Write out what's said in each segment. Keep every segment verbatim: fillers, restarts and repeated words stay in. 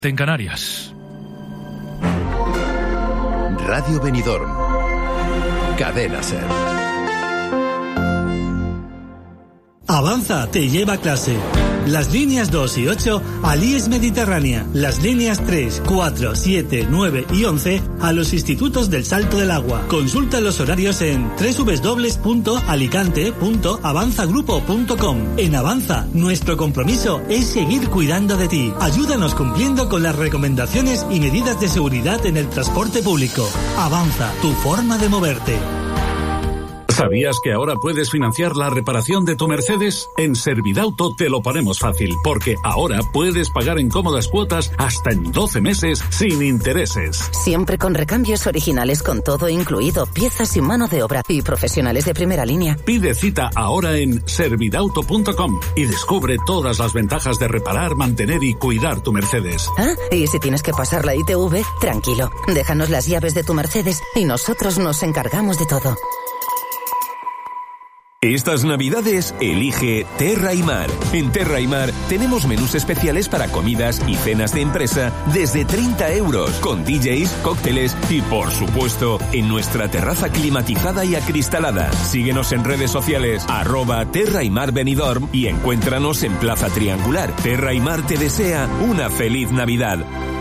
en Canarias. Radio Benidorm. Cadena Ser. Avanza te lleva a clase. Las líneas dos y ocho al I E S Mediterránea. Las líneas tres, cuatro, siete, nueve y once a los institutos del Salto del Agua. Consulta los horarios en doble u doble u doble u punto alicante punto avanzagrupo punto com. En Avanza, nuestro compromiso es seguir cuidando de ti. Ayúdanos cumpliendo con las recomendaciones y medidas de seguridad en el transporte público. Avanza, tu forma de moverte. ¿Sabías que ahora puedes financiar la reparación de tu Mercedes? En Servidauto te lo ponemos fácil, porque ahora puedes pagar en cómodas cuotas hasta en doce meses sin intereses. Siempre con recambios originales con todo incluido, piezas y mano de obra y profesionales de primera línea. Pide cita ahora en servidauto punto com y descubre todas las ventajas de reparar, mantener y cuidar tu Mercedes. Ah, y si tienes que pasar la I T V, tranquilo, déjanos las llaves de tu Mercedes y nosotros nos encargamos de todo. Estas Navidades elige Terra y Mar. En Terra y Mar tenemos menús especiales para comidas y cenas de empresa desde treinta euros, con D Js, cócteles y, por supuesto, en nuestra terraza climatizada y acristalada. Síguenos en redes sociales, arroba Terra y Mar Benidorm, y encuéntranos en Plaza Triangular. Terra y Mar te desea una feliz Navidad.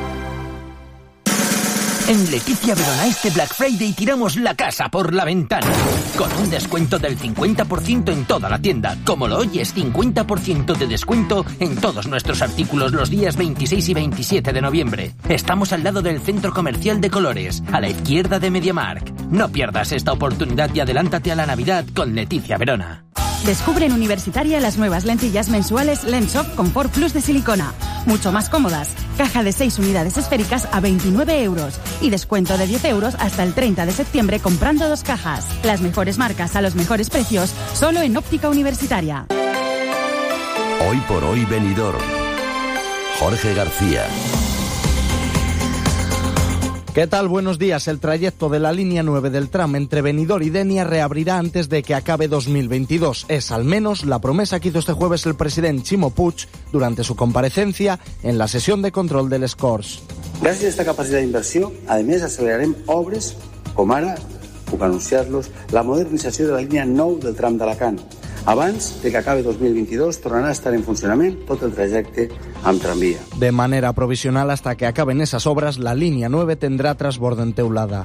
En Leticia Verona este Black Friday tiramos la casa por la ventana. Con un descuento del cincuenta por ciento en toda la tienda. Como lo oyes, cincuenta por ciento de descuento en todos nuestros artículos los días veintiséis y veintisiete de noviembre. Estamos al lado del Centro Comercial de Colores, a la izquierda de MediaMarkt. No pierdas esta oportunidad y adelántate a la Navidad con Leticia Verona. Descubre en Universitaria las nuevas lentillas mensuales Lensoft Comfort Plus de silicona. Mucho más cómodas. Caja de seis unidades esféricas a veintinueve euros. Y descuento de diez euros hasta el treinta de septiembre comprando dos cajas. Las mejores marcas a los mejores precios, solo en Óptica Universitaria. Hoy por hoy Benidorm. Jorge García. ¿Qué tal? Buenos días. El trayecto de la línea nueve del tram entre Benidorm y Dénia reabrirá antes de que acabe dos mil veintidós. Es al menos la promesa que hizo este jueves el presidente Ximo Puig durante su comparecencia en la sesión de control del Escorç. Gràcies a esta capacitat d'inversió, a més, acelerarem obres, com ara, puc anunciar-los, la modernització de la línia nou del tram d'Alacant. Abans de que acabe dos mil veintidós, tornarà a estar en funcionament tot el trajecte amb tramvia. De manera provisional, hasta que acaben esas obras, la línea nueve tendrá transbordo en teulada.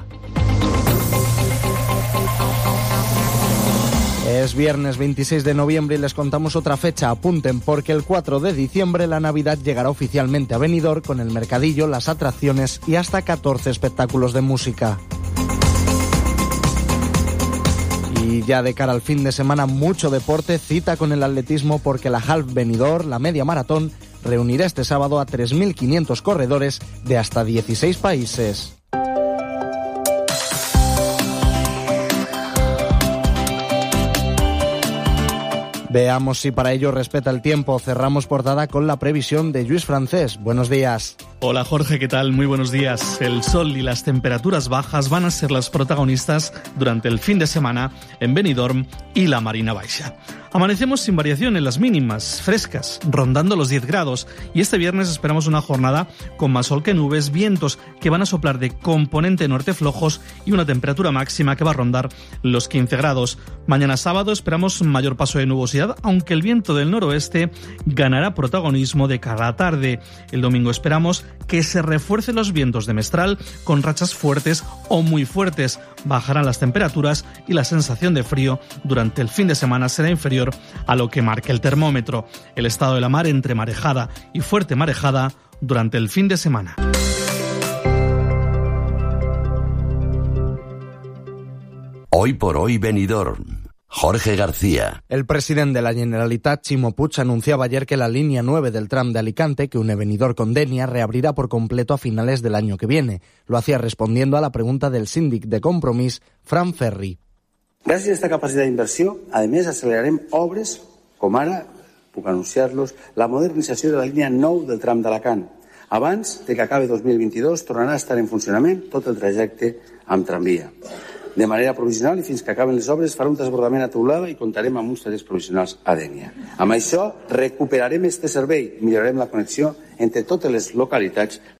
Es viernes veintiséis de noviembre y les contamos otra fecha. Apunten, porque el cuatro de diciembre la Navidad llegará oficialmente a Benidorm con el mercadillo, las atracciones y hasta catorce espectáculos de música. Y ya de cara al fin de semana, mucho deporte, cita con el atletismo, porque la Half Benidorm, la media maratón, reunirá este sábado a tres mil quinientos corredores de hasta dieciséis países. Veamos si para ello respeta el tiempo. Cerramos portada con la previsión de Lluís Francés. Buenos días. Hola Jorge, ¿qué tal? Muy buenos días. El sol y las temperaturas bajas van a ser las protagonistas durante el fin de semana en Benidorm y la Marina Baixa. Amanecemos sin variación en las mínimas, frescas, rondando los diez grados, y este viernes esperamos una jornada con más sol que nubes, vientos que van a soplar de componente norte flojos y una temperatura máxima que va a rondar los quince grados. Mañana sábado esperamos mayor paso de nubosidad, aunque el viento del noroeste ganará protagonismo de cara a tarde. El domingo esperamos que se refuercen los vientos de mestral con rachas fuertes o muy fuertes. Bajarán las temperaturas y la sensación de frío durante el fin de semana será inferior a lo que marca el termómetro. El estado de la mar entre marejada y fuerte marejada durante el fin de semana. Hoy por hoy Benidorm. Jorge García. El presidente de la Generalitat, Ximo Puig, anunciaba ayer que la línea nueve del tram de Alicante, que une Benidorm con Dénia, reabrirá por completo a finales del año que viene. Lo hacía respondiendo a la pregunta del síndic de Compromís, Fran Ferri. Gràcies a esta capacitat d'inversió, a més, acelerarem obres, com ara, puc anunciar-los, la modernització de la línia nou del tram d'Alacant. Abans de que acabe dos mil veintidós, tornarà a estar en funcionament tot el trajecte amb tramvia. de manera provisional i fins que acaben les obres farà un transbordament a Teulada i comptarem amb uns tallers provisionals a Dénia. Amb això recuperarem este servei, millorarem la connexió entre totes les localitats